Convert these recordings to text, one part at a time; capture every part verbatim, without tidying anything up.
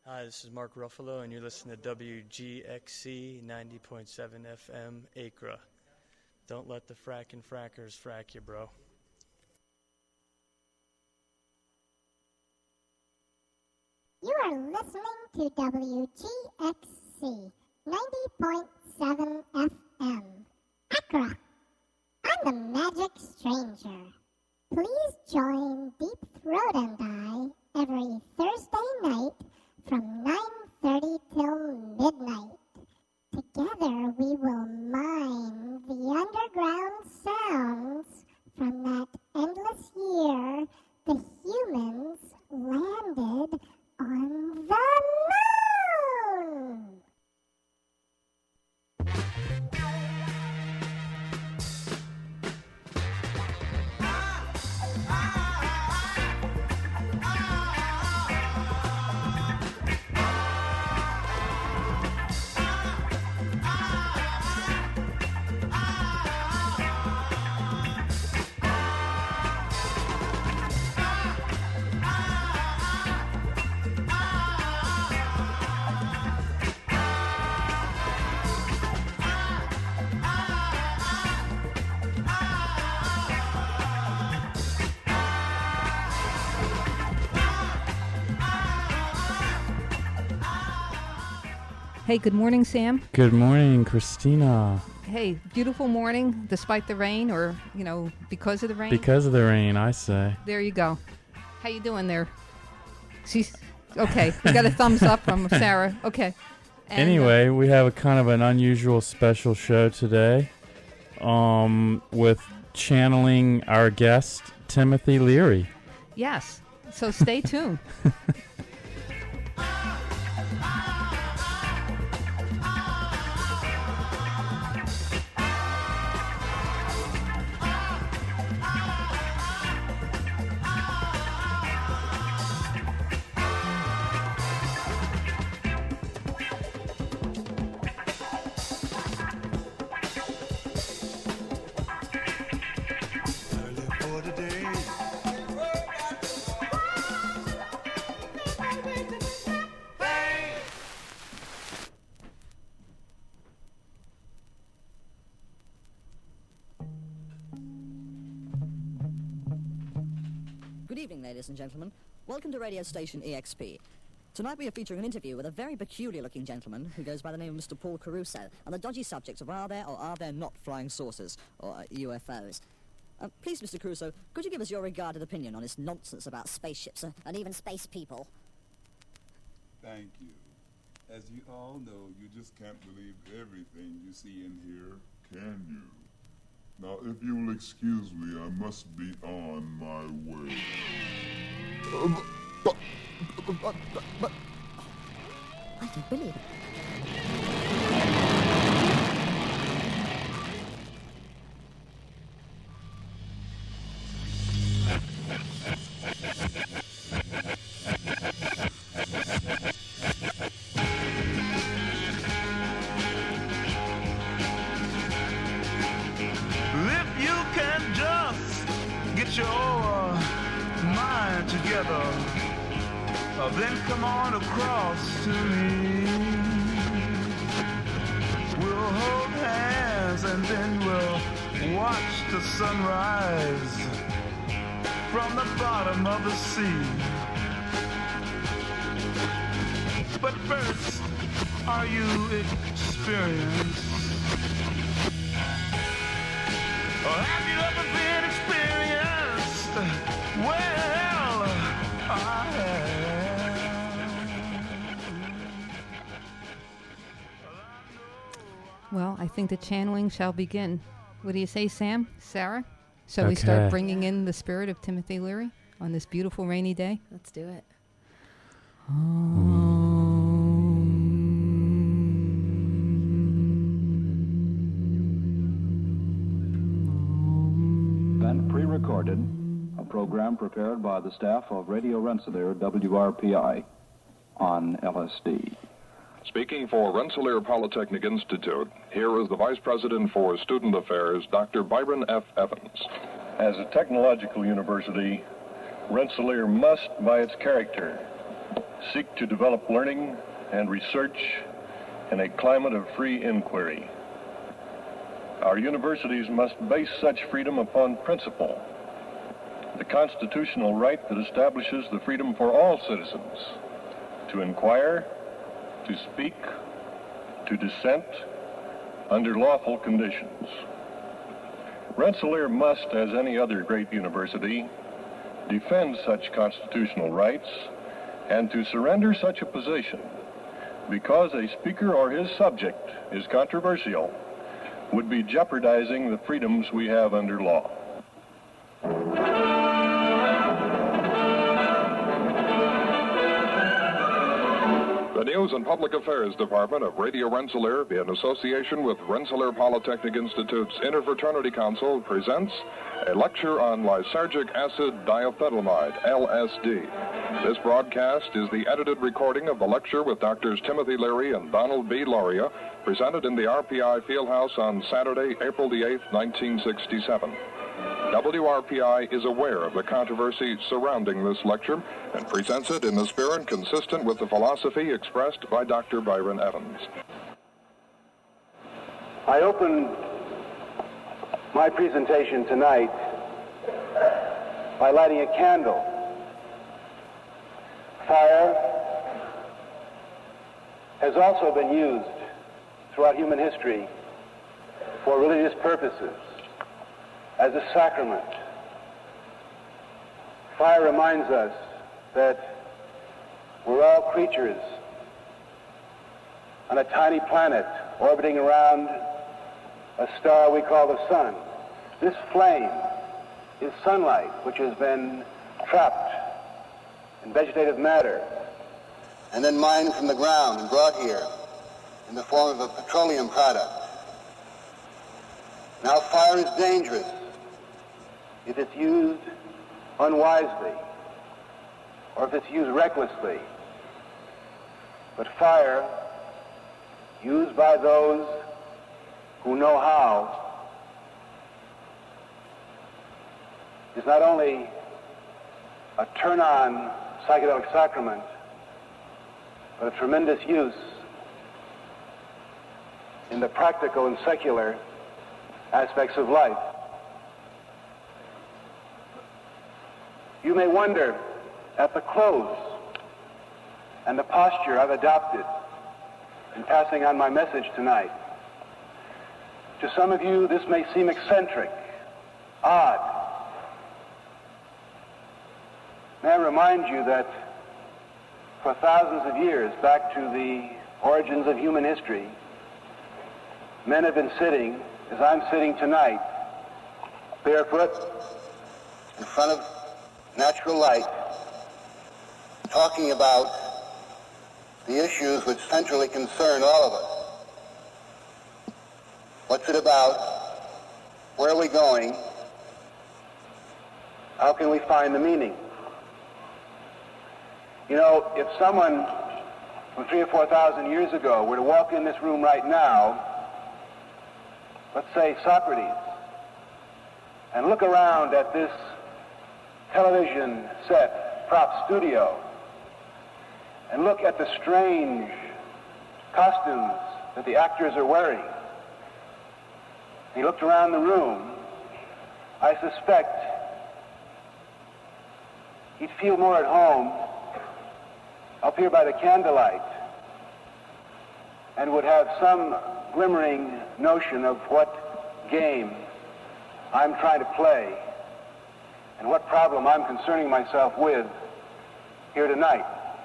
Hi, this is Mark Ruffalo, and you're listening to W G X C ninety point seven F M Acra. Don't let the frackin' frackers frack you, bro. You are listening to W G X C ninety point seven F M Acra. I'm the Magic Stranger. Please join Deep Throat and I every Thursday night from nine thirty till midnight. Together we will mine the underground sounds from that endless year the humans landed on the moon! Hey, good morning, Sam. Good morning, Christina. Hey, beautiful morning, despite the rain, or, you know, because of the rain. Because of the rain, I say. There you go. How you doing there? She's okay. We got a thumbs up from Sarah. Okay. And, anyway, uh, we have a kind of an unusual special show today, um, with channeling our guest Timothy Leary. Yes. So stay tuned. Good evening, ladies and gentlemen. Welcome to radio station E X P. Tonight we are featuring an interview with a very peculiar-looking gentleman who goes by the name of Mister Paul Caruso on the dodgy subject of are there or are there not flying saucers, or uh, U F Os. Uh, please, Mister Caruso, could you give us your regarded opinion on this nonsense about spaceships uh, and even space people? Thank you. As you all know, you just can't believe everything you see and hear, can you? Now, if you will excuse me, I must be on my way. Uh, but, but, but, but, I don't believe it. Then come on across to me. We'll hold hands and then we'll watch the sunrise from the bottom of the sea. But first, are you experienced? Or have you ever been experienced? Well, I have. Well, I think the channeling shall begin. What do you say, Sam? Sarah? Shall okay. we start bringing in the spirit of Timothy Leary on this beautiful rainy day? Let's do it. Event pre-recorded, a program prepared by the staff of Radio Rensselaer W R P I on L S D. Speaking for Rensselaer Polytechnic Institute, here is the Vice President for Student Affairs, Doctor Byron F. Evans. As a technological university, Rensselaer must, by its character, seek to develop learning and research in a climate of free inquiry. Our universities must base such freedom upon principle, the constitutional right that establishes the freedom for all citizens to inquire, to speak, to dissent under lawful conditions. Rensselaer must, as any other great university, defend such constitutional rights, and to surrender such a position because a speaker or his subject is controversial would be jeopardizing the freedoms we have under law. The News and Public Affairs Department of Radio Rensselaer, in association with Rensselaer Polytechnic Institute's Interfraternity Council, presents a lecture on lysergic acid diethylmide, L S D. This broadcast is the edited recording of the lecture with Doctors Timothy Leary and Donald B. Lauria, presented in the R P I Fieldhouse on Saturday, April the eighth, nineteen sixty-seven. W R P I is aware of the controversy surrounding this lecture and presents it in the spirit consistent with the philosophy expressed by Doctor Byron Evans. I open my presentation tonight by lighting a candle. Fire has also been used throughout human history for religious purposes, as a sacrament. Fire reminds us that we're all creatures on a tiny planet orbiting around a star we call the sun. This flame is sunlight, which has been trapped in vegetative matter and then mined from the ground and brought here in the form of a petroleum product. Now, fire is dangerous if it's used unwisely or if it's used recklessly. But fire, used by those who know how, is not only a turn-on psychedelic sacrament, but a tremendous use in the practical and secular aspects of life. You may wonder at the clothes and the posture I've adopted in passing on my message tonight. To some of you, this may seem eccentric, odd. May I remind you that for thousands of years, back to the origins of human history, men have been sitting, as I'm sitting tonight, barefoot, in front of natural light, talking about the issues which centrally concern all of us. What's it about? Where are we going? How can we find the meaning? You know, if someone from three or four thousand years ago were to walk in this room right now, let's say Socrates, and look around at this television set, prop studio, and look at the strange costumes that the actors are wearing. He looked around the room. I suspect he'd feel more at home up here by the candlelight and would have some glimmering notion of what game I'm trying to play and what problem I'm concerning myself with here tonight.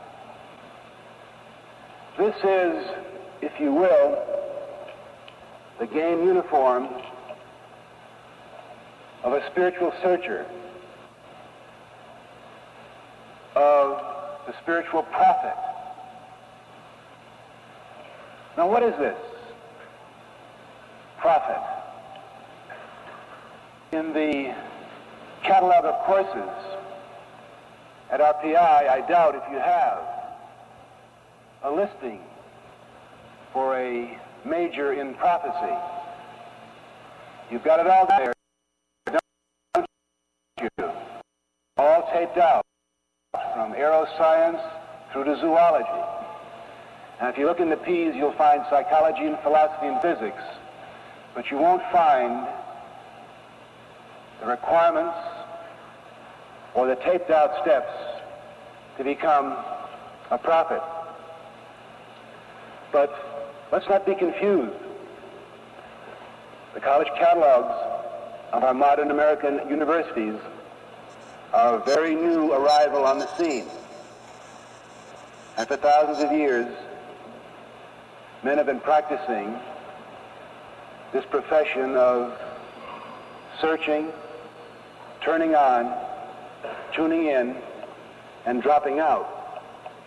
This is, if you will, the game uniform of a spiritual searcher, of the spiritual prophet. Now, what is this? Prophet. In the catalog of courses at R P I, I doubt if you have a listing for a major in prophecy. You've got it all there, don't you? All taped out, from aeroscience through to zoology. And if you look in the P's, you'll find psychology and philosophy and physics, but you won't find the requirements or the taped out steps to become a prophet. But let's not be confused. The college catalogs of our modern American universities are a very new arrival on the scene. And for thousands of years, men have been practicing this profession of searching, turning on, tuning in, and dropping out.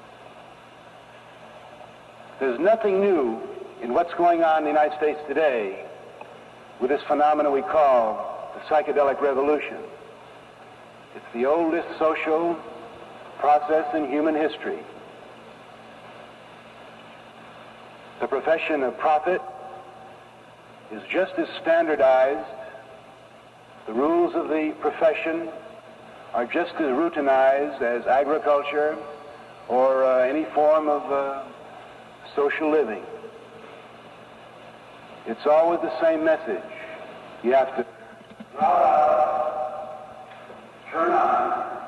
There's nothing new in what's going on in the United States today with this phenomenon we call the psychedelic revolution. It's the oldest social process in human history. The profession of prophet is just as standardized. The rules of the profession are just as routinized as agriculture or uh, any form of uh, social living. It's always the same message. You have to turn on.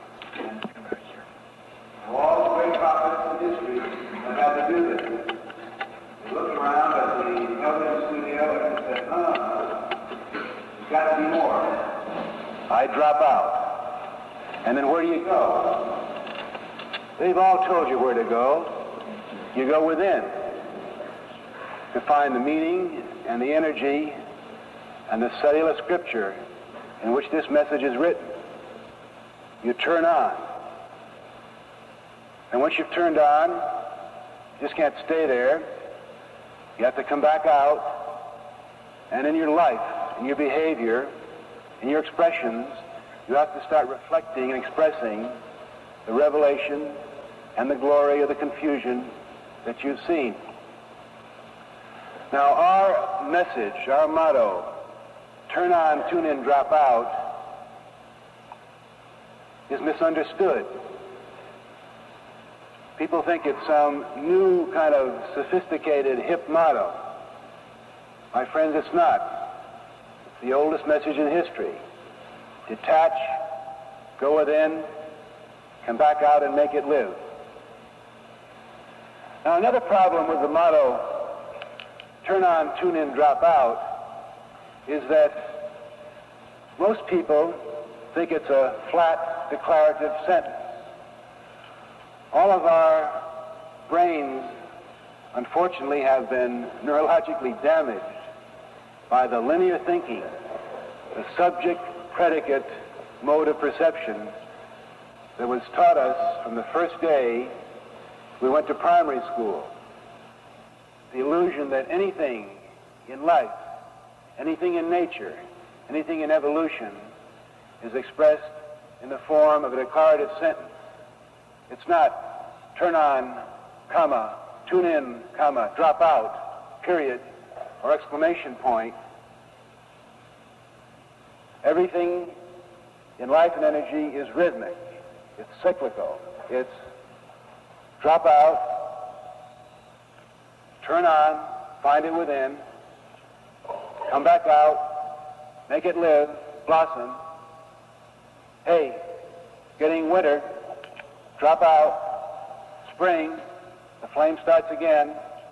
All the great prophets in history have had to do this. They looked around at the television studio and said, oh, there's got to be more. I drop out. And then where do you go? They've all told you where to go. You go within to find the meaning and the energy and the cellular scripture in which this message is written. You turn on. And once you've turned on, you just can't stay there. You have to come back out, and in your life, in your behavior, in your expressions, you have to start reflecting and expressing the revelation and the glory of the confusion that you've seen. Now, our message, our motto, turn on, tune in, drop out, is misunderstood. People think it's some new kind of sophisticated hip motto. My friends, it's not. It's the oldest message in history. Detach, go within, come back out and make it live. Now, another problem with the motto, turn on, tune in, drop out, is that most people think it's a flat declarative sentence. All of our brains, unfortunately, have been neurologically damaged by the linear thinking, the subject-predicate mode of perception that was taught us from the first day we went to primary school. The illusion that anything in life, anything in nature, anything in evolution is expressed in the form of a declarative sentence. It's not turn on, comma, tune in, comma, drop out, period, or exclamation point. Everything in life and energy is rhythmic. It's cyclical. It's drop out, turn on, find it within, come back out, make it live, blossom. Hey, getting winter, drop out, spring, the flame starts again,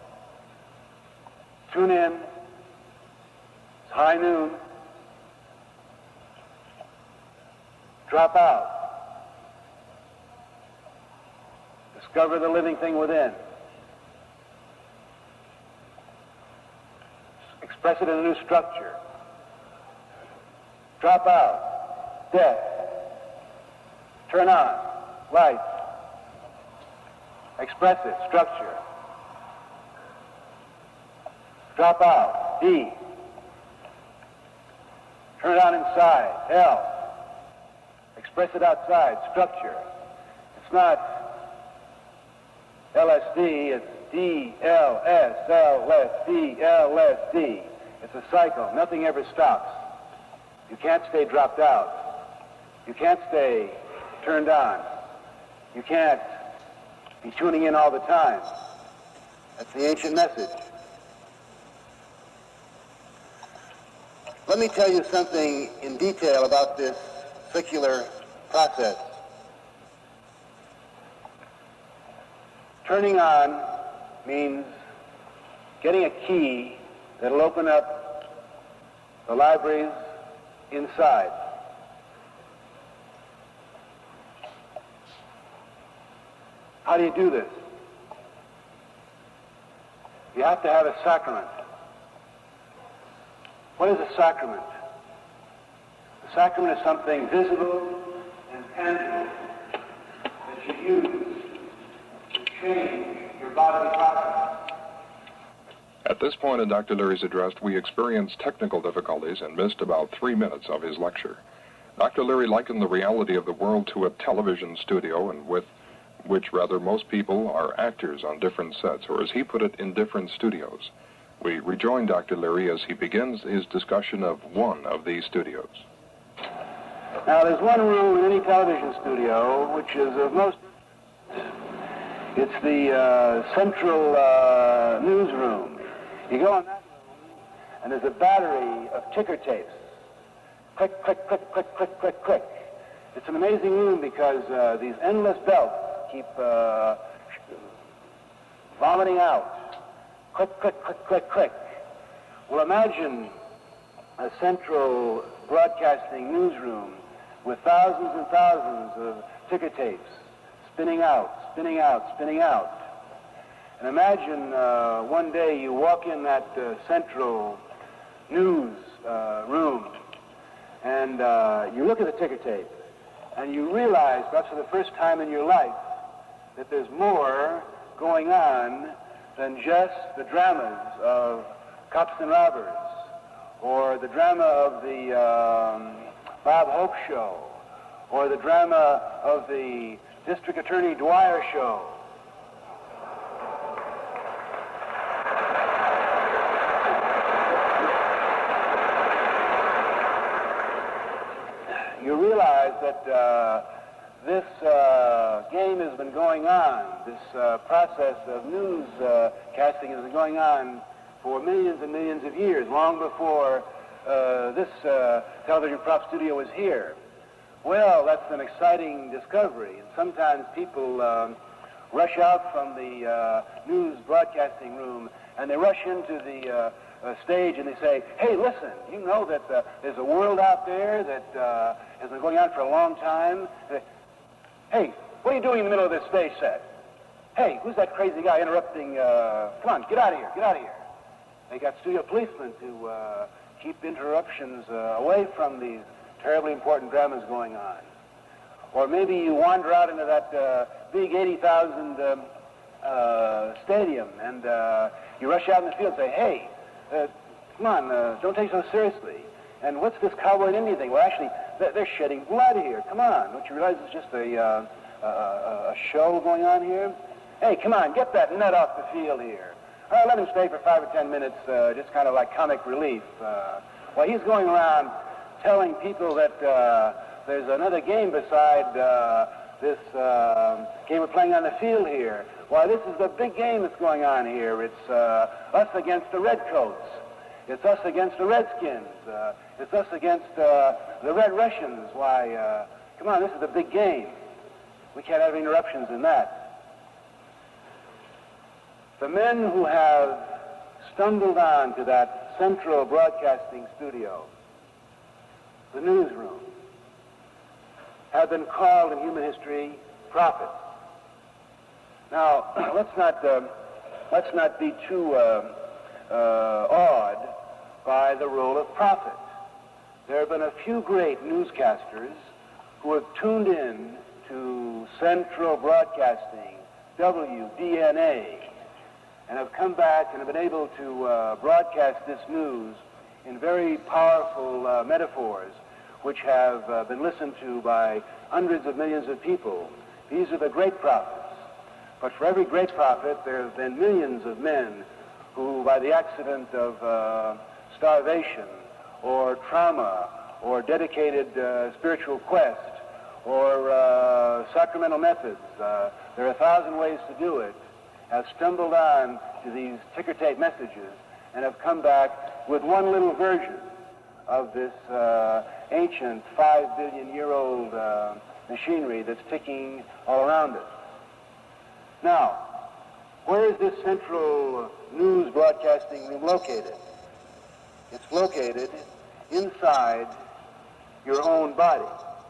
tune in, it's high noon, drop out, discover the living thing within, express it in a new structure, drop out, death, turn on, life, express it, structure, drop out, D, turn it on inside, L, express it outside, structure. It's not L S D, it's D, L, S, L, S, D, L, S, D. It's a cycle. Nothing ever stops. You can't stay dropped out. You can't stay turned on. You can't be tuning in all the time. That's the ancient message. Let me tell you something in detail about this circular process. Turning on means getting a key that'll open up the libraries inside. How do you do this? You have to have a sacrament. What is a sacrament? A sacrament is something visible and tangible that you use to change your bodily process. At this point in Doctor Leary's address, we experienced technical difficulties and missed about three minutes of his lecture. Doctor Leary likened the reality of the world to a television studio, and with which, rather, most people are actors on different sets, or as he put it, in different studios. We rejoin Doctor Leary as he begins his discussion of one of these studios. Now, there's one room in any television studio which is of most... It's the uh, central uh, newsroom. You go in that room, and there's a battery of ticker tapes. Click, click, click, click, click, click, click. It's an amazing room because uh, these endless belts keep uh, vomiting out. Click, click, click, click, click. Well, imagine a central broadcasting newsroom with thousands and thousands of ticker tapes spinning out, spinning out, spinning out. And imagine uh, one day you walk in that uh, central news uh, room and uh, you look at the ticker tape and you realize, perhaps for the first time in your life, that there's more going on than just the dramas of Cops and Robbers, or the drama of the um, Bob Hope Show, or the drama of the District Attorney Dwyer Show. You realize that uh, this uh, game has been going on, this uh, process of news uh, casting has been going on for millions and millions of years, long before uh, this uh, television prop studio was here. Well, that's an exciting discovery, and sometimes people um, rush out from the uh, news broadcasting room and they rush into the uh, uh, stage and they say, hey, listen, you know that uh, there's a world out there that uh, has been going on for a long time. Hey, what are you doing in the middle of this stage set? Hey, who's that crazy guy interrupting? Uh, come on, get out of here, get out of here. They got studio policemen to uh, keep interruptions uh, away from these terribly important dramas going on. Or maybe you wander out into that uh, big eighty thousand um, uh, stadium and uh, you rush out in the field and say, hey, uh, come on, uh, don't take it so seriously. And what's this cowboy and Indian thing? Well, actually, they're shedding blood here. Come on. Don't you realize it's just a, uh, a, a show going on here? Hey, come on, get that net off the field here. All right, let him stay for five or ten minutes, uh, just kind of like comic relief. Uh, well, he's going around telling people that uh, there's another game beside uh, this uh, game we're playing on the field here. Why, this is the big game that's going on here. It's uh, us against the Redcoats. It's us against the Redskins. Uh, it's us against uh, the Red Russians. Why, uh, come on, this is the big game. We can't have interruptions in that. The men who have stumbled on to that central broadcasting studio, the newsroom, have been called in human history prophets. Now, let's not, uh, let's not be too uh, uh, awed by the role of prophet. There have been a few great newscasters who have tuned in to Central Broadcasting, W D N A, and have come back and have been able to uh, broadcast this news in very powerful uh, metaphors which have uh, been listened to by hundreds of millions of people. These are the great prophets. But for every great prophet, there have been millions of men who, by the accident of uh, starvation or trauma or dedicated uh, spiritual quest or uh, sacramental methods, uh, there are a thousand ways to do it, have stumbled on to these ticker tape messages and have come back with one little version of this uh, ancient five billion year old uh, machinery that's ticking all around us. Now, where is this central news broadcasting room located? It's located inside your own body.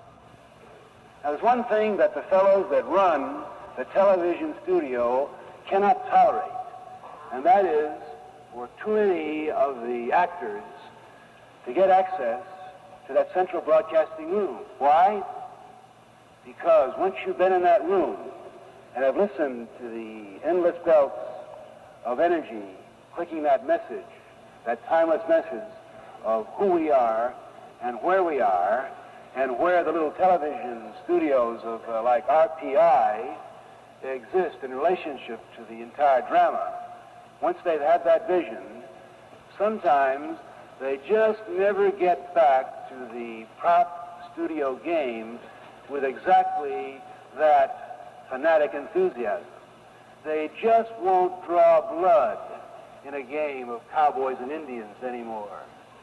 Now, there's one thing that the fellows that run the television studio cannot tolerate, and that is for too many of the actors to get access to that central broadcasting room. Why? Because once you've been in that room and have listened to the endless belts of energy clicking that message, that timeless message of who we are and where we are and where the little television studios of uh, like R P I exist in relationship to the entire drama. Once they've had that vision, sometimes they just never get back to the prop studio games with exactly that fanatic enthusiasm. They just won't draw blood in a game of cowboys and Indians anymore.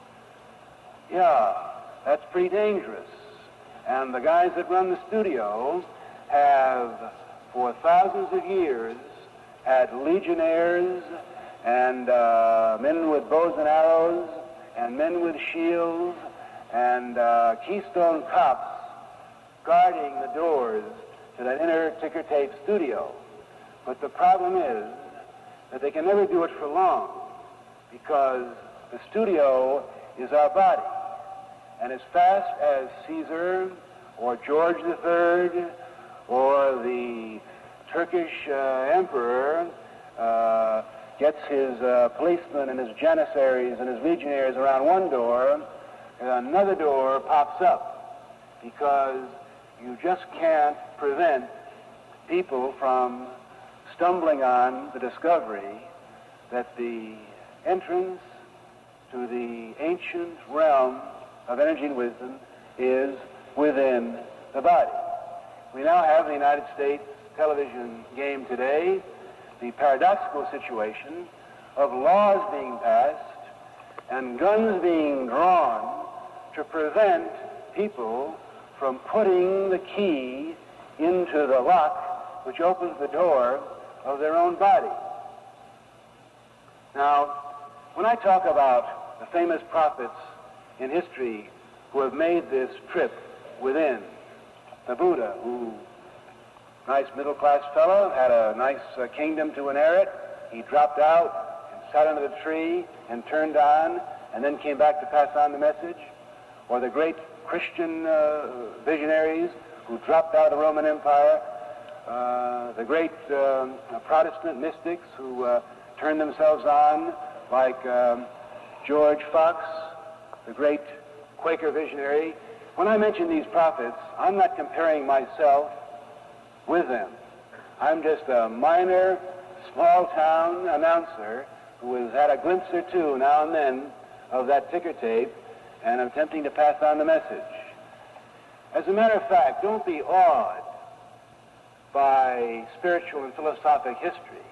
Yeah, that's pretty dangerous. And the guys that run the studio have, for thousands of years, had legionnaires and uh, men with bows and arrows and men with shields and uh, Keystone cops guarding the doors to that inner ticker tape studio. But the problem is that they can never do it for long because the studio is our body. And as fast as Caesar or George the Third or the Turkish uh, emperor uh, gets his uh, policemen and his janissaries and his legionnaires around one door, another door pops up because you just can't prevent people from stumbling on the discovery that the entrance to the ancient realm of energy and wisdom is within the body. We now have in the United States television game today the paradoxical situation of laws being passed and guns being drawn to prevent people from putting the key into the lock which opens the door of their own body. Now, when I talk about the famous prophets in history who have made this trip within, the Buddha, who, nice middle-class fellow, had a nice uh, kingdom to inherit. He dropped out and sat under the tree and turned on and then came back to pass on the message. Or the great Christian uh, visionaries who dropped out of the Roman Empire. Uh, the great um, Protestant mystics who uh, turned themselves on, like um, George Fox, the great Quaker visionary. When I mention these prophets, I'm not comparing myself with them. I'm just a minor, small-town announcer who has had a glimpse or two now and then of that ticker tape and attempting to pass on the message. As a matter of fact, don't be awed by spiritual and philosophic history.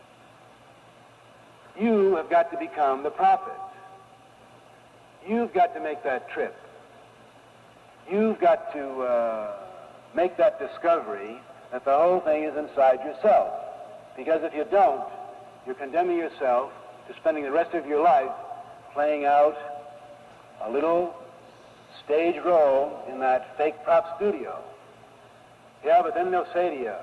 You have got to become the prophet. You've got to make that trip. You've got to uh, make that discovery that the whole thing is inside yourself. Because if you don't, you're condemning yourself to spending the rest of your life playing out a little stage role in that fake prop studio. Yeah, but then they'll say to you,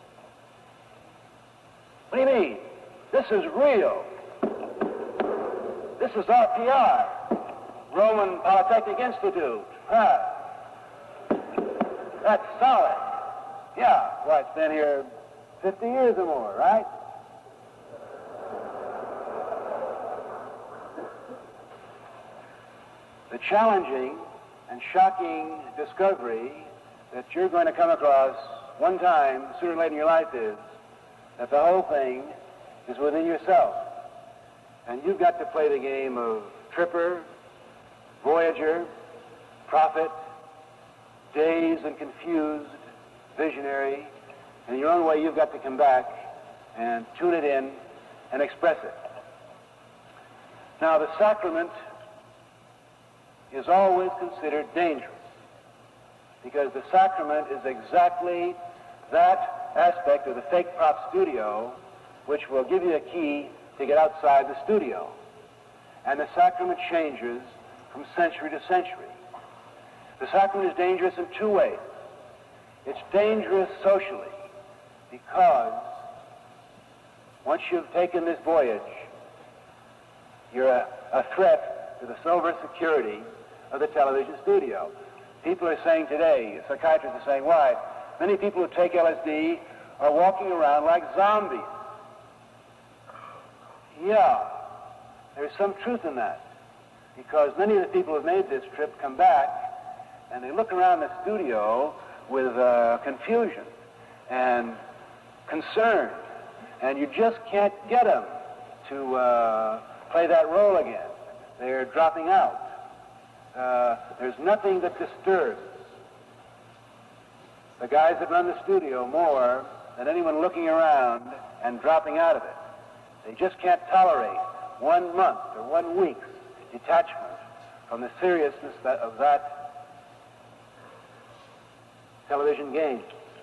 what do you mean? This is real. This is R P I, Roman Polytechnic Institute. Huh. That's solid. Yeah, well, it's been here fifty years or more, right? The challenging and shocking discovery that you're going to come across one time, sooner or later in your life, is that the whole thing is within yourself. And you've got to play the game of tripper, voyager, prophet, dazed and confused, visionary. In your own way, you've got to come back and tune it in and express it. Now, the sacrament is always considered dangerous because the sacrament is exactly that aspect of the fake prop studio which will give you a key to get outside the studio. And the sacrament changes from century to century. The sacrament is dangerous in two ways. It's dangerous socially because once you've taken this voyage, you're a, a threat to the silver security of the television studio. People are saying today, psychiatrists are saying, why? Many people who take L S D are walking around like zombies. Yeah, there's some truth in that, because many of the people who've made this trip come back and they look around the studio with uh, confusion and concern, and you just can't get them to uh, play that role again. They're dropping out. Uh, there's nothing that disturbs the guys that run the studio more than anyone looking around and dropping out of it. They just can't tolerate one month or one week's detachment from the seriousness that, of that television game.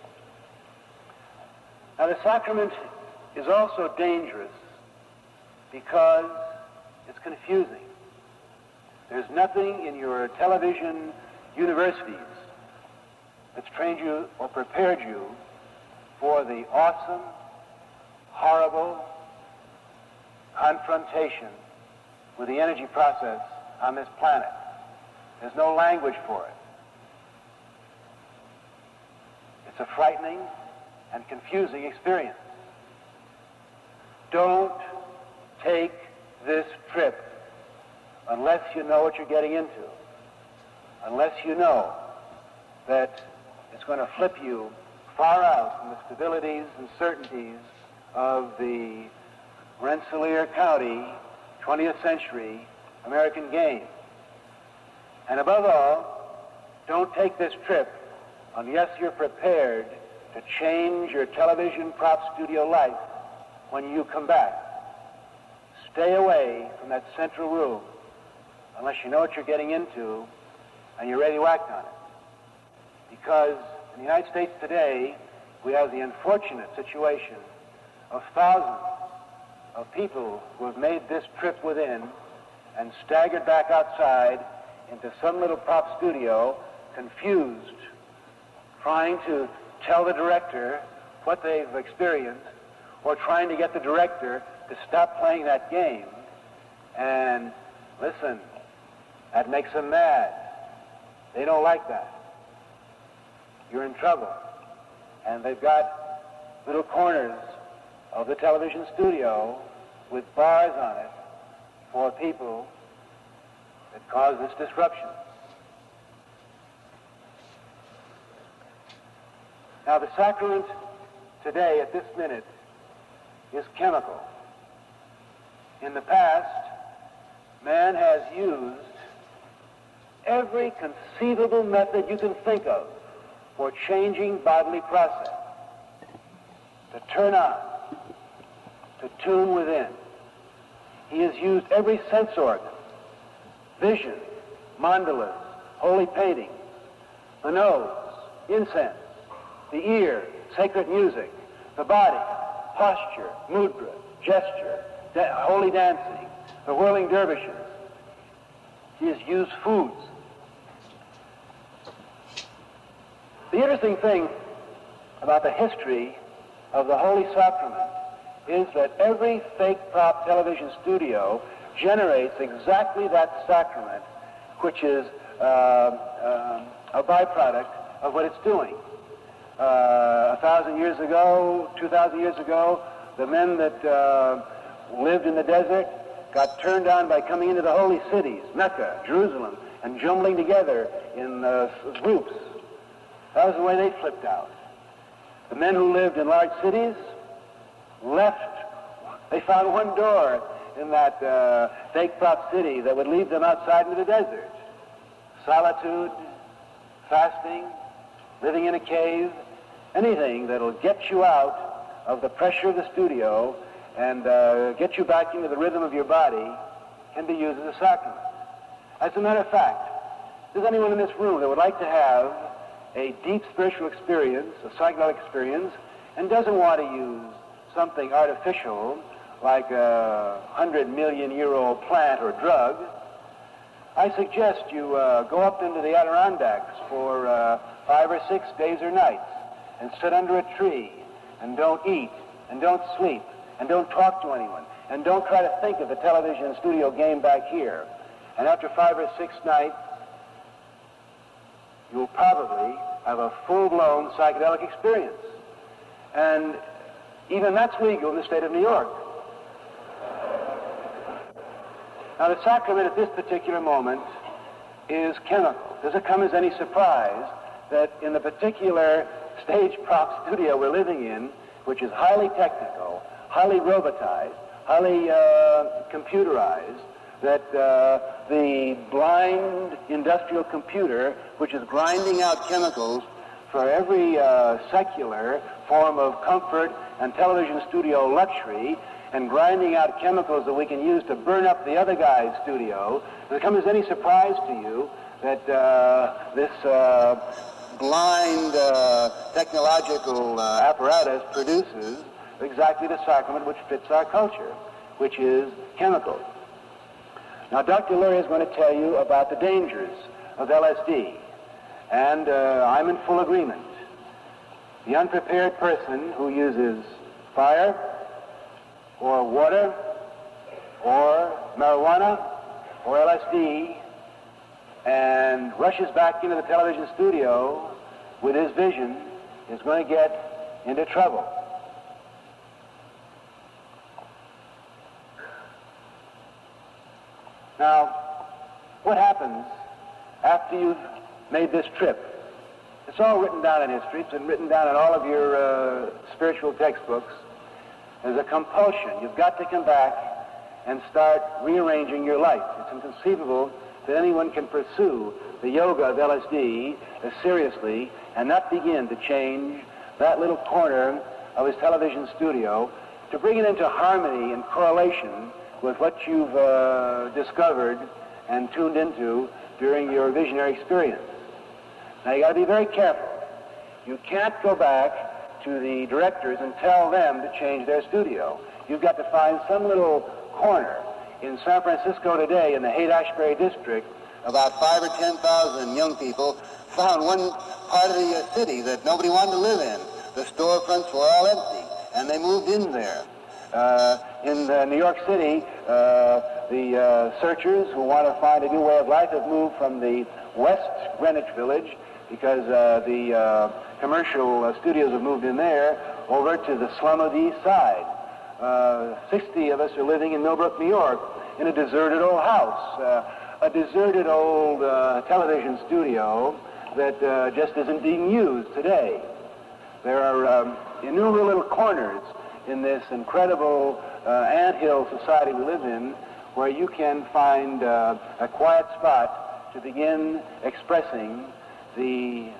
Now, the sacrament is also dangerous because it's confusing. There's nothing in your television universities that's trained you or prepared you for the awesome, horrible confrontation with the energy process on this planet. There's no language for it. It's a frightening and confusing experience. Don't take this trip unless you know what you're getting into, unless you know that it's going to flip you far out from the stabilities and certainties of the Rensselaer County twentieth century American game. And above all, don't take this trip unless you're prepared to change your television prop studio life when you come back. Stay away from that central room unless you know what you're getting into and you're ready to act on it. Because in the United States today, we have the unfortunate situation of thousands of people who have made this trip within and staggered back outside into some little prop studio, confused, trying to tell the director what they've experienced, or trying to get the director to stop playing that game. And listen, that makes them mad. They don't like that. You're in trouble. And they've got little corners of the television studio with bars on it for people that cause this disruption. Now, the sacrament today, at this minute, is chemical. In the past, man has used every conceivable method you can think of for changing bodily process, to turn on, to tune within. He has used every sense organ, vision, mandalas, holy paintings, the nose, incense, the ear, sacred music, the body, posture, mudra, gesture, da- holy dancing, the whirling dervishes. He has used foods. The interesting thing about the history of the Holy Sacrament is that every fake prop television studio generates exactly that sacrament, which is uh, uh, a byproduct of what it's doing. Uh, a thousand years ago, two thousand years ago, the men that uh, lived in the desert got turned on by coming into the holy cities, Mecca, Jerusalem, and jumbling together in uh, groups. That was the way they flipped out. The men who lived in large cities left. They found one door in that uh, fake prop city that would lead them outside into the desert. Solitude, fasting, living in a cave, anything that'll get you out of the pressure of the studio and uh, get you back into the rhythm of your body can be used as a sacrament. As a matter of fact, is anyone in this room that would like to have a deep spiritual experience, a psychedelic experience, and doesn't want to use something artificial like a hundred million year old plant or drug? I suggest you uh, go up into the Adirondacks for uh, five or six days or nights and sit under a tree and don't eat and don't sleep and don't talk to anyone and don't try to think of the television studio game back here. And after five or six nights, you'll probably have a full-blown psychedelic experience. And even that's legal in the state of New York. Now, the sacrament at this particular moment is chemical. Does it come as any surprise that in the particular stage prop studio we're living in, which is highly technical, highly robotized, highly uh, computerized, that uh, the blind industrial computer, which is grinding out chemicals for every uh, secular form of comfort and television studio luxury, and grinding out chemicals that we can use to burn up the other guy's studio, does it come as any surprise to you that uh, this uh, blind uh, technological uh, apparatus produces exactly the sacrament which fits our culture, which is chemical? Now, Doctor Lurie is going to tell you about the dangers of L S D, and uh, I'm in full agreement. The unprepared person who uses fire or water or marijuana or L S D and rushes back into the television studio with his vision is going to get into trouble. Now, what happens after you've made this trip? It's all written down in history. It's been written down in all of your uh, spiritual textbooks. There's a compulsion. You've got to come back and start rearranging your life. It's inconceivable that anyone can pursue the yoga of L S D as seriously and not begin to change that little corner of his television studio to bring it into harmony and correlation with what you've uh, discovered and tuned into during your visionary experience. Now, you got to be very careful. You can't go back to the directors and tell them to change their studio. You've got to find some little corner. In San Francisco today, in the Haight-Ashbury district, about five or ten thousand young people found one part of the uh, city that nobody wanted to live in. The storefronts were all empty, and they moved in there. Uh, in uh, New York City, uh, the uh, searchers who want to find a new way of life have moved from the West Greenwich Village, because uh, the uh, commercial uh, studios have moved in there, over to the slum of the East Side. Uh, sixty of us are living in Millbrook, New York, in a deserted old house, uh, a deserted old uh, television studio that uh, just isn't being used today. There are um, innumerable little corners in this incredible uh, anthill society we live in where you can find uh, a quiet spot to begin expressing the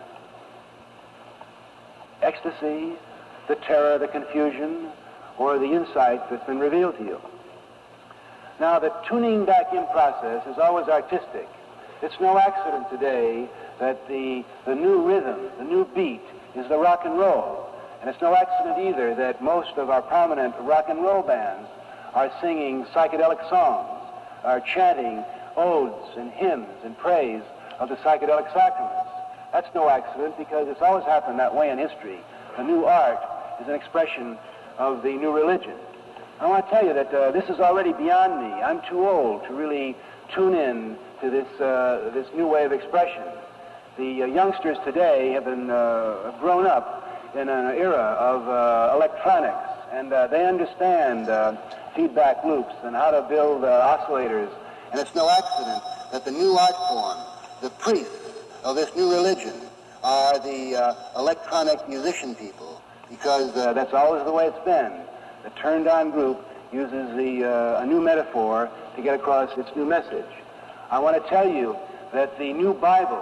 ecstasy, the terror, the confusion, or the insight that's been revealed to you. Now, the tuning back in process is always artistic. It's no accident today that the, the new rhythm, the new beat, is the rock and roll. And it's no accident either that most of our prominent rock and roll bands are singing psychedelic songs, are chanting odes and hymns in praise of the psychedelic sacraments. That's no accident, because it's always happened that way in history. The new art is an expression of the new religion. I want to tell you that uh, this is already beyond me. I'm too old to really tune in to this, uh, this new way of expression. The uh, youngsters today have been uh, grown up in an era of uh, electronics, and uh, they understand uh, feedback loops and how to build uh, oscillators. And it's no accident that the new art form, the priests of this new religion, are the uh, electronic musician people, because uh, that's always the way it's been. The turned-on group uses the, uh, a new metaphor to get across its new message. I want to tell you that the new Bible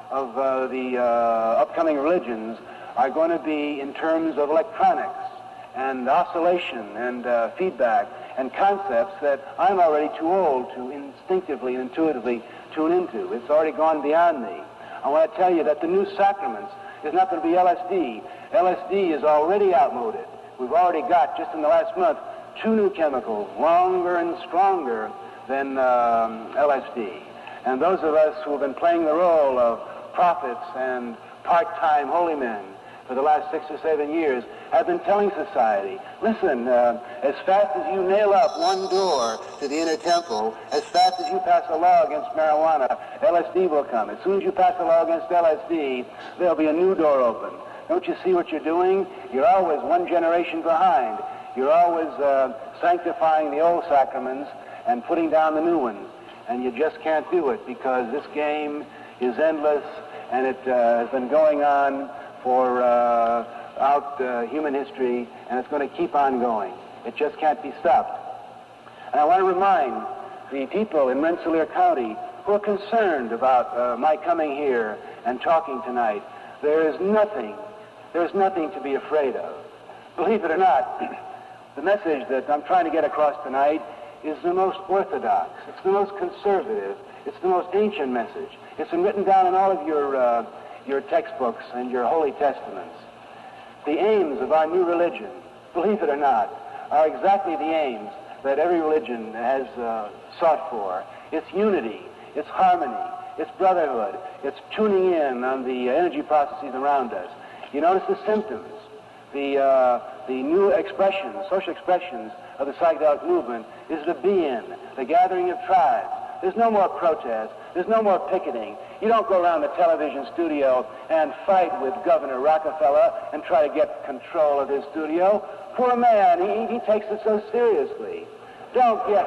of uh, the uh, upcoming religions are going to be in terms of electronics and oscillation and uh, feedback and concepts that I'm already too old to instinctively and intuitively tune into. It's already gone beyond me. I want to tell you that the new sacraments is not going to be L S D. L S D is already outmoded. We've already got, just in the last month, two new chemicals, longer and stronger than um, L S D. And those of us who have been playing the role of prophets and part-time holy men for the last six or seven years have been telling society, listen, uh, as fast as you nail up one door to the inner temple, as fast as you pass a law against marijuana, L S D will come. As soon as you pass a law against L S D, there'll be a new door open. Don't you see what you're doing? You're always one generation behind. You're always uh, sanctifying the old sacraments and putting down the new ones. And you just can't do it because this game is endless and it uh, has been going on for uh, out uh, human history, and it's going to keep on going. It just can't be stopped. And I want to remind the people in Rensselaer County who are concerned about uh, my coming here and talking tonight, there is nothing, there is nothing to be afraid of. Believe it or not, the message that I'm trying to get across tonight is the most orthodox, it's the most conservative, it's the most ancient message. It's been written down in all of your uh, your textbooks and your holy testaments. The aims of our new religion, believe it or not, are exactly the aims that every religion has uh, sought for. It's unity, it's harmony, it's brotherhood, it's tuning in on the energy processes around us. You notice the symptoms, the, uh, the new expressions, social expressions of the psychedelic movement is the be-in, the gathering of tribes. There's no more protest. There's no more picketing. You don't go around the television studio and fight with Governor Rockefeller and try to get control of his studio. Poor man, he, he takes it so seriously. Don't get...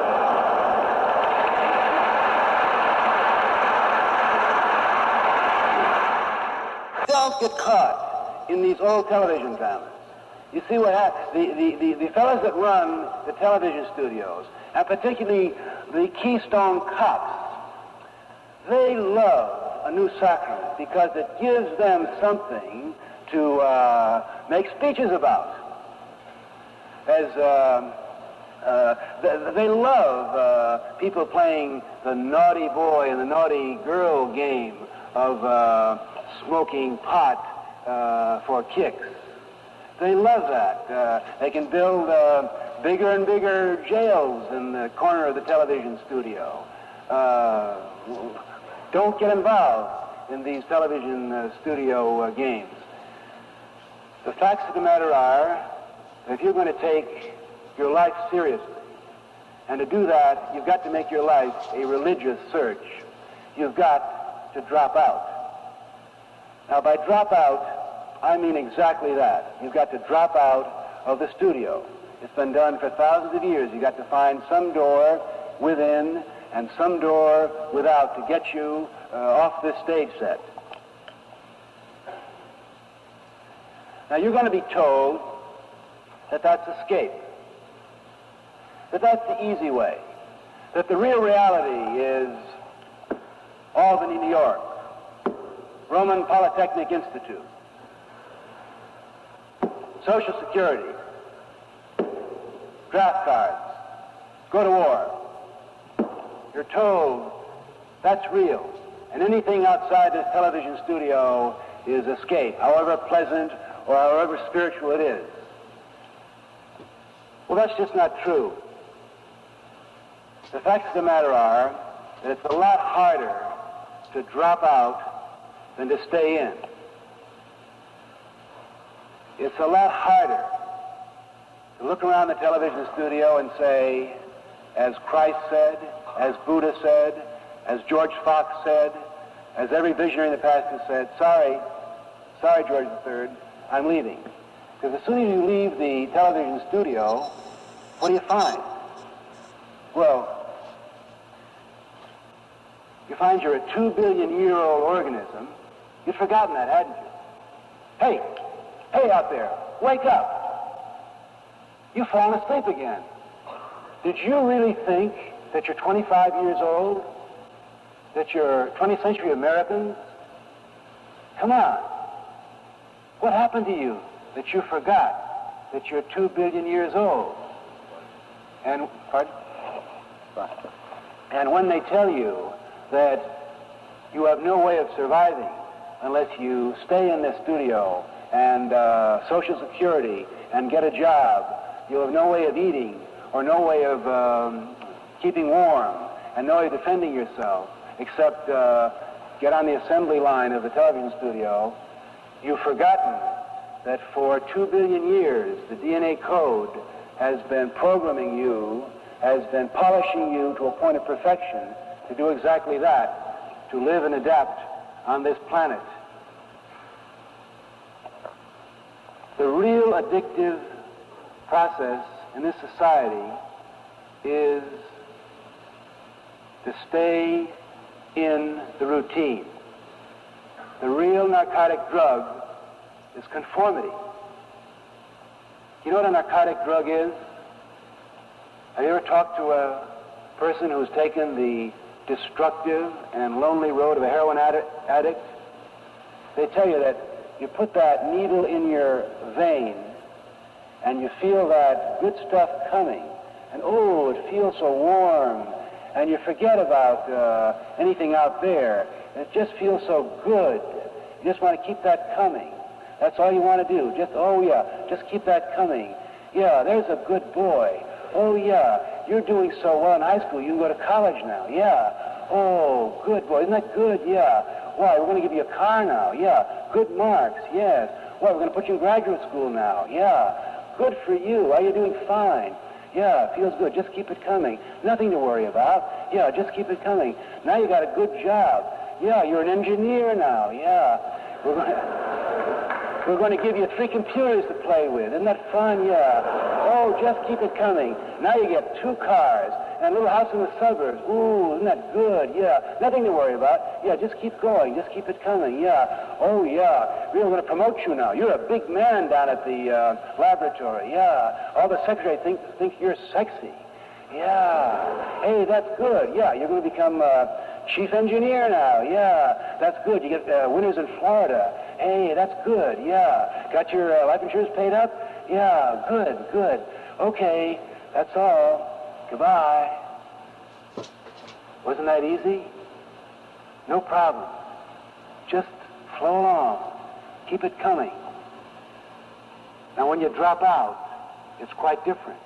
Don't get caught in these old television dramas. You see what happens? The, the, the, the fellows that run the television studios, and particularly the Keystone Cops, they love a new sacrament because it gives them something to uh, make speeches about. As uh, uh, they, they love uh, people playing the naughty boy and the naughty girl game of uh, smoking pot uh, for kicks. They love that. Uh, they can build uh, bigger and bigger jails in the corner of the television studio. Uh, don't get involved in these television uh, studio uh, games. The facts of the matter are that if you're going to take your life seriously, and to do that, you've got to make your life a religious search. You've got to drop out. Now, by drop out, I mean exactly that. You've got to drop out of the studio. It's been done for thousands of years. You've got to find some door within and some door without to get you uh, off this stage set. Now, you're going to be told that that's escape, that that's the easy way, that the real reality is Albany, New York, Roman Polytechnic Institute, Social Security, draft cards, go to war. You're told that's real, and anything outside this television studio is escape, however pleasant or however spiritual it is. Well, that's just not true. The facts of the matter are that it's a lot harder to drop out than to stay in. It's a lot harder to look around the television studio and say, as Christ said, as Buddha said, as George Fox said, as every visionary in the past has said, sorry, sorry, George the Third, I'm leaving. Because as soon as you leave the television studio, what do you find? Well, you find you're a two billion year old organism. You'd forgotten that, hadn't you? Hey, hey out there, wake up. You've fallen asleep again. Did you really think that you're twenty-five years old? That you're twentieth century Americans? Come on. What happened to you that you forgot that you're two billion years old? And, pardon? And when they tell you that you have no way of surviving unless you stay in this studio and uh, Social Security and get a job, you have no way of eating or no way of um, keeping warm and no way of defending yourself except uh, get on the assembly line of the television studio, you've forgotten that for two billion years the D N A code has been programming you, has been polishing you to a point of perfection to do exactly that, to live and adapt on this planet. The real addictive process in this society is to stay in the routine. The real narcotic drug is conformity. You know what a narcotic drug is? Have you ever talked to a person who's taken the destructive and lonely road of a heroin addict? They tell you that you put that needle in your vein and you feel that good stuff coming, and oh, it feels so warm, and you forget about uh, anything out there, and it just feels so good. You just want to keep that coming. That's all you want to do. Just, oh yeah, just keep that coming. Yeah, there's a good boy. Oh yeah, you're doing so well in high school, you can go to college now. Yeah. Oh, good boy, isn't that good? Yeah. Why, we're going to give you a car now. Yeah. Good marks, yes. Why, we're going to put you in graduate school now. Yeah. Good for you. Are you doing fine? Yeah, feels good. Just keep it coming. Nothing to worry about. Yeah, just keep it coming. Now you got a good job. Yeah, you're an engineer now. Yeah. We're going to, we're going to give you three computers to play with. Isn't that fun? Yeah. Oh, just keep it coming. Now you get two cars and a little house in the suburbs. Ooh, isn't that good? Yeah. Nothing to worry about. Yeah, just keep going. Just keep it coming. Yeah. Oh, yeah. We're going to promote you now. You're a big man down at the uh, laboratory. Yeah. All the secretaries think, think you're sexy. Yeah. Hey, that's good. Yeah, you're going to become uh, chief engineer now. Yeah. That's good. You get uh, winters in Florida. Hey, that's good. Yeah. Got your uh, life insurance paid up? Yeah. Good, good. Okay. That's all. Goodbye. Wasn't that easy? No problem. Just flow along. Keep it coming. Now, when you drop out, it's quite different.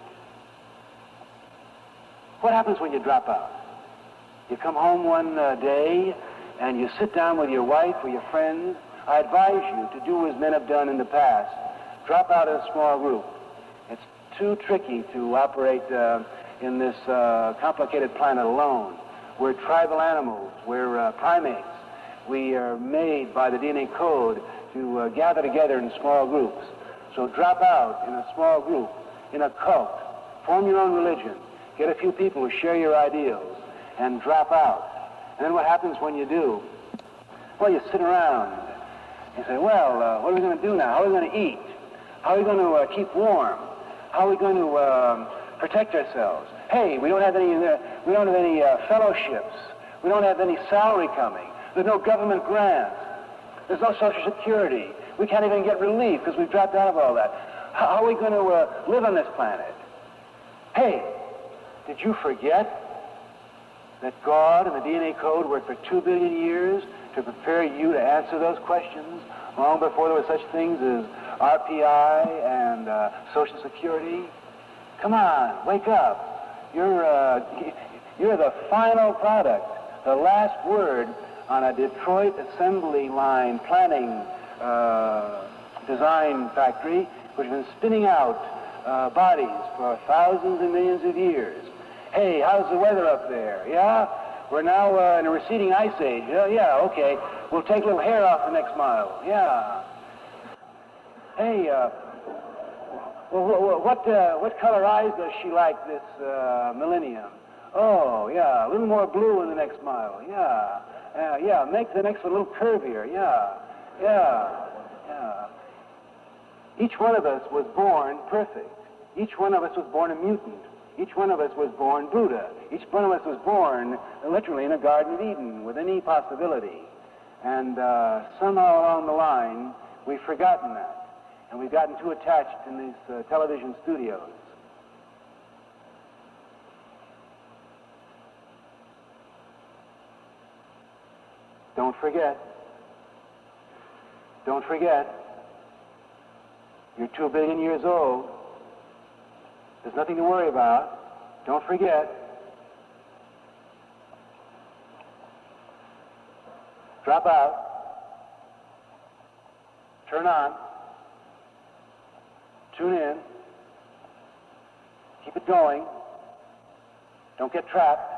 What happens when you drop out? You come home one uh, day and you sit down with your wife or your friends. I advise you to do as men have done in the past. Drop out in a small group. It's too tricky to operate uh, in this uh, complicated planet alone. We're tribal animals. We're uh, primates. We are made by the D N A code to uh, gather together in small groups. So drop out in a small group, in a cult. Form your own religion. Get a few people who share your ideals and drop out. And then what happens when you do? Well, you sit around. You say, well, uh, what are we going to do now? How are we going to eat? How are we going to uh, keep warm? How are we going to uh, protect ourselves? Hey, we don't have any, uh, we don't have any uh, fellowships. We don't have any salary coming. There's no government grants. There's no Social Security. We can't even get relief because we've dropped out of all that. How are we going to uh, live on this planet? Hey, did you forget that God and the D N A code worked for two billion years to prepare you to answer those questions long before there were such things as R P I and uh, Social Security? Come on, wake up. You're, uh, you're the final product, the last word on a Detroit assembly line planning uh, design factory which has been spinning out uh, bodies for thousands and millions of years. Hey, how's the weather up there? Yeah? We're now uh, in a receding ice age. Uh, yeah, okay. We'll take a little hair off the next mile. Yeah. Hey, uh, well, what, uh, what color eyes does she like this uh, millennium? Oh, yeah, a little more blue in the next mile. Yeah. Uh, yeah, make the next one a little curvier. Yeah. Yeah. Yeah. Each one of us was born perfect. Each one of us was born a mutant. Each one of us was born Buddha. Each one of us was born literally in a Garden of Eden with any possibility. And uh, somehow along the line, we've forgotten that. And we've gotten too attached in these uh, television studios. Don't forget. Don't forget. You're two billion years old. There's nothing to worry about. Don't forget. Drop out. Turn on. Tune in. Keep it going. Don't get trapped.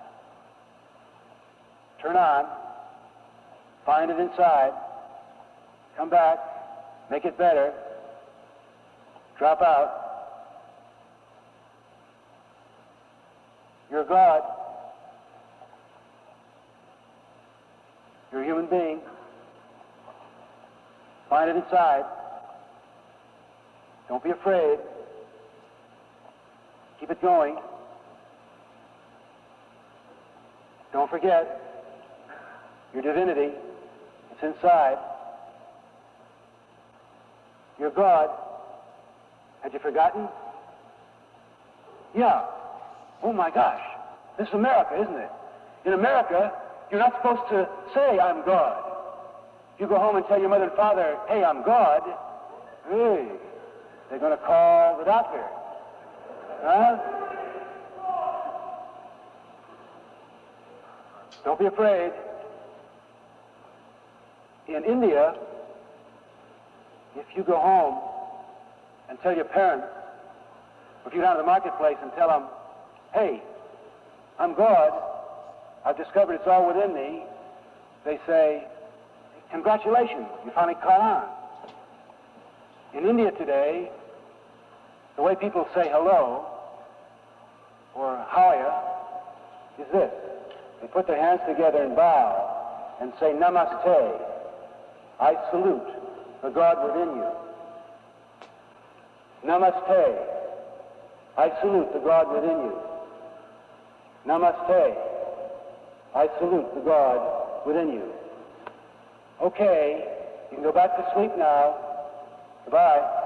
Turn on. Find it inside. Come back. Make it better. Drop out. You're God. You're a human being. Find it inside. Don't be afraid. Keep it going. Don't forget your divinity. It's inside. You're God. Had you forgotten? Yeah. Oh my gosh. This is America, isn't it? In America, you're not supposed to say, I'm God. You go home and tell your mother and father, hey, I'm God. Hey, they're going to call the doctor. Huh? Don't be afraid. In India, if you go home and tell your parents, or if you go down to the marketplace and tell them, hey, I'm God, I've discovered it's all within me, they say, congratulations, you finally caught on. In India today, the way people say hello, or how are you, is this. They put their hands together and bow and say, namaste, I salute the God within you. Namaste, I salute the God within you. Namaste, I salute the God within you. Okay, you can go back to sleep now. Goodbye.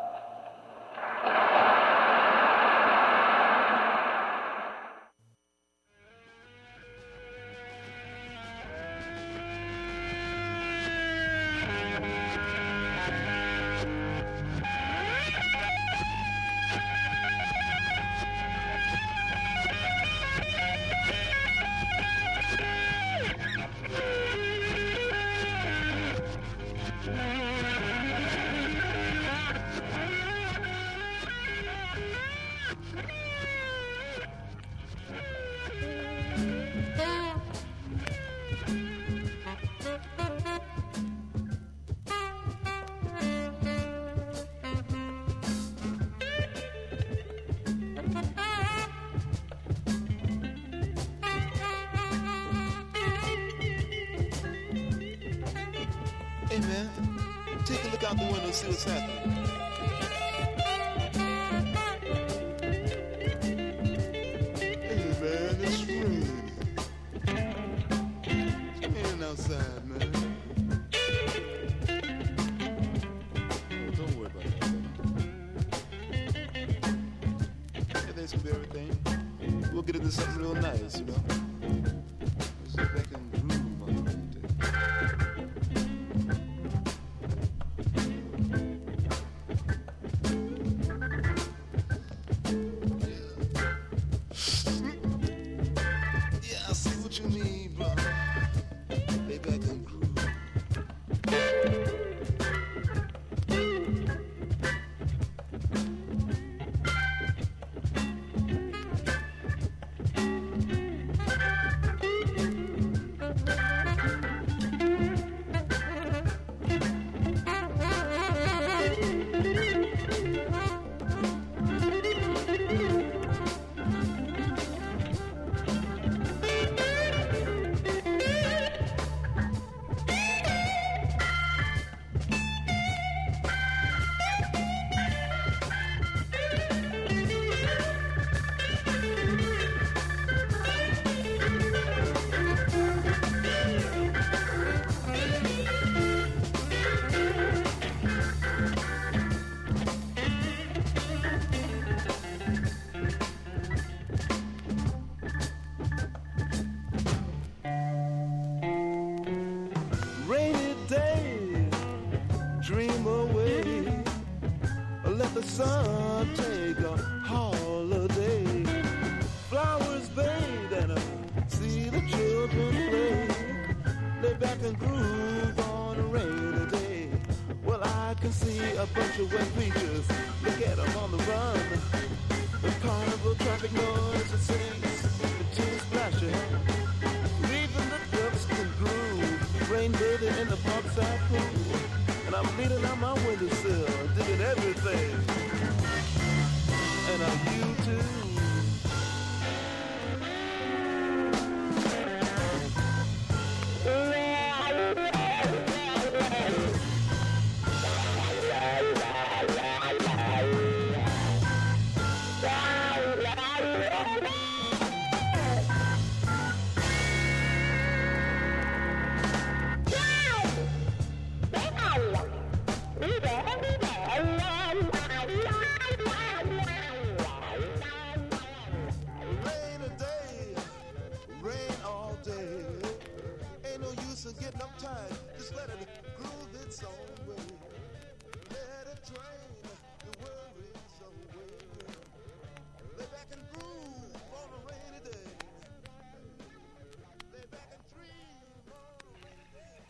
Hey man, take a look out the window and see what's happening. Hey man, it's raining. Come in outside, man. Oh, don't worry about that. Everything's gonna be everything. We'll get into something real nice, you know. Let's see if I can groove on it. the sun, take a holiday. Flowers bathe and uh, see the children play. Lay back and groove on a rainy day. Well, I can see a bunch of wet creatures. Look at them on the run. The carnival traffic noise, it sings. The tears splashing. Leaving the ducks can groove. Rain bathing in the parkside pool. And I'm leaning out my windowsill, digging everything. And are you too? Getting uptight, just let it groove its own way. Let it drain the worries away. Lay back and groove on a rainy day. Lay back and dream on a rainy day.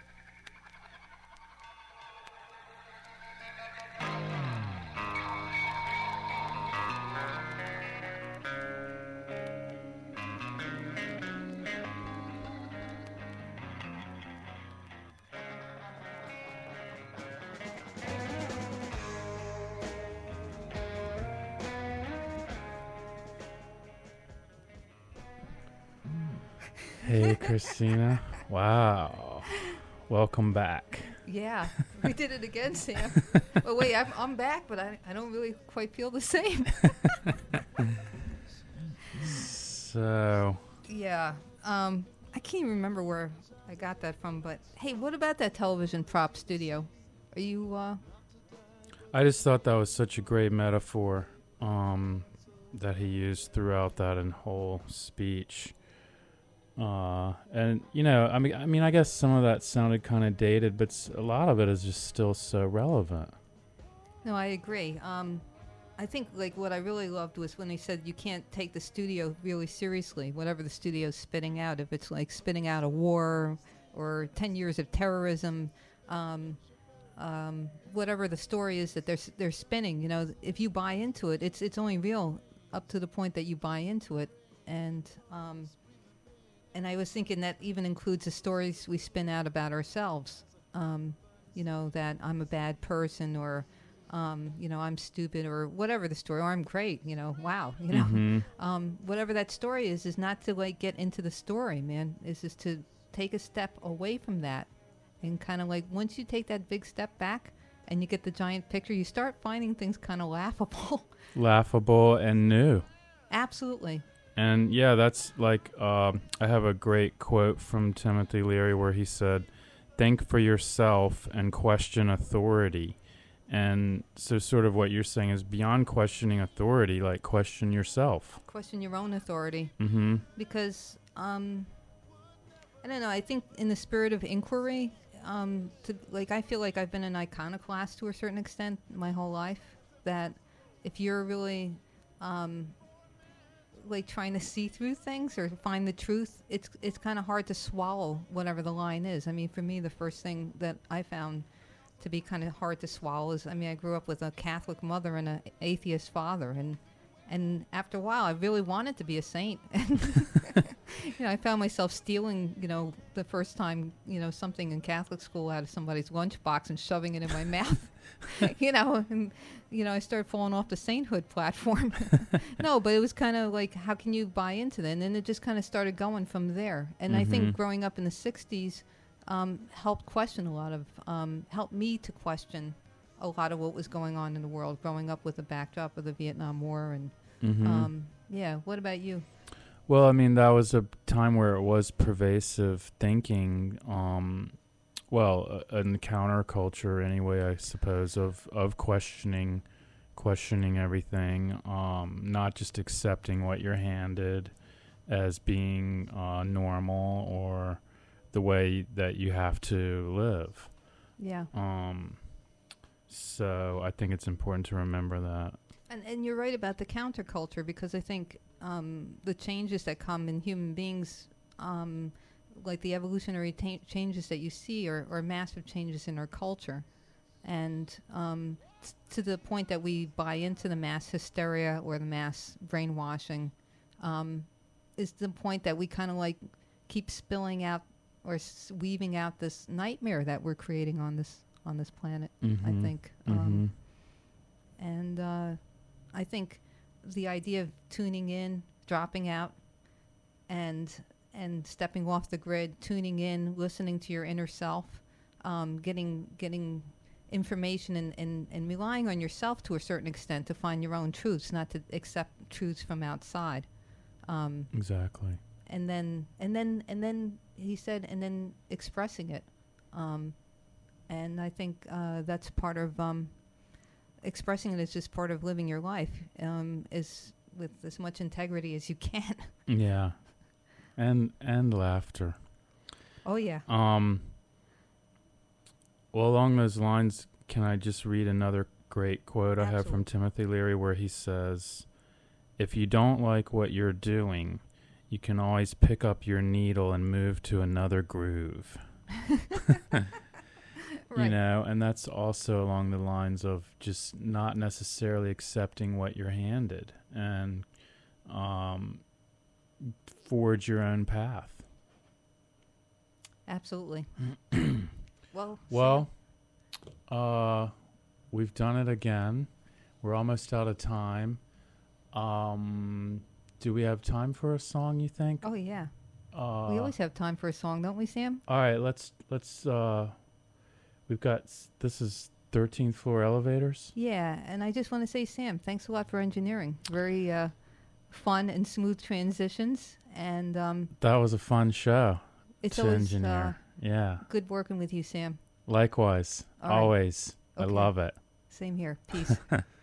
Hey, Christina. Wow. Welcome back. Yeah, we did it again, Sam. Oh, wait, I'm, I'm back, but I, I don't really quite feel the same. So. Yeah. Um, I can't even remember where I got that from, but hey, what about that television prop studio? Are you, uh... I just thought that was such a great metaphor um, that he used throughout that and whole speech. Uh, and you know, I mean, I mean, I guess some of that sounded kind of dated, but s- a lot of it is just still so relevant. No, I agree. Um, I think like what I really loved was when he said you can't take the studio really seriously, whatever the studio's spitting out. If it's like spitting out a war or ten years of terrorism, um, um, whatever the story is that they're s- they're spinning. You know, if you buy into it, it's it's only real up to the point that you buy into it, and. Um, And I was thinking that even includes the stories we spin out about ourselves. Um, you know, that I'm a bad person or, um, you know, I'm stupid or whatever the story, or I'm great, you know, wow, you know. Mhm. Um, whatever that story is, is not to, like, get into the story, man. It's just to take a step away from that. And kind of like, once you take that big step back and you get the giant picture, you start finding things kind of laughable. Laughable and new. Absolutely. And yeah, that's like, um, I have a great quote from Timothy Leary where he said, think for yourself and question authority. And so sort of what you're saying is beyond questioning authority, like question yourself. Question your own authority. Mm-hmm. Because, um, I don't know, I think in the spirit of inquiry, um, to, like, I feel like I've been an iconoclast to a certain extent my whole life, that if you're really, um, like trying to see through things or find the truth, it's it's kind of hard to swallow whatever the line is. I mean, for me, the first thing that I found to be kind of hard to swallow is, I mean, I grew up with a Catholic mother and an atheist father, and and after a while, I really wanted to be a saint. And you know, I found myself stealing, you know, the first time, you know, something in Catholic school out of somebody's lunchbox and shoving it in my mouth. You know, and you know, I started falling off the sainthood platform. No, but it was kind of like, how can you buy into that? And then it just kind of started going from there. And I think Mhm. growing up in the sixties um, helped question a lot of, um, helped me to question a lot of what was going on in the world, growing up with the backdrop of the Vietnam War. And Mhm. um, yeah, what about you? Well, I mean, that was a time where it was pervasive thinking, um, well, uh, in the counterculture anyway, I suppose, of, of questioning, questioning everything, um, not just accepting what you're handed as being uh, normal or the way that you have to live. Yeah. Um, So I think it's important to remember that. And and you're right about the counterculture, because I think um, the changes that come in human beings, um, like the evolutionary ta- changes that you see, are, are massive changes in our culture, and um, t- to the point that we buy into the mass hysteria or the mass brainwashing, um, is the point that we kind of like keep spilling out or s- weaving out this nightmare that we're creating on this on this planet. Mm-hmm. I think, Mm-hmm. um, and uh, I think the idea of tuning in, dropping out, and and stepping off the grid, tuning in, listening to your inner self, um, getting getting information and, and, and relying on yourself to a certain extent to find your own truths, not to accept truths from outside. Um, Exactly. and then and then and then he said, and then expressing it, um, and I think uh, that's part of um, expressing it is just part of living your life, um, is with as much integrity as you can. Yeah. And and laughter. Oh yeah. Um. Well, along those lines, can I just read another great quote I have from Timothy Leary, where he says, "If you don't like what you're doing, you can always pick up your needle and move to another groove." Right. You know, and that's also along the lines of just not necessarily accepting what you're handed and um, forge your own path. Absolutely. well, Well, uh, we've done it again. We're almost out of time. Um, do we have time for a song, you think? oh yeah. Uh, We always have time for a song, don't we, Sam? all right, let's let's uh we've got s- this is thirteenth floor elevators. Yeah, and I just want to say, Sam, thanks a lot for engineering. Very uh, fun and smooth transitions, and um, That was a fun show. it's to always engineer. Yeah. uh, good working with you, Sam. Likewise. All right. Always. I Okay. love it. Same here. Peace.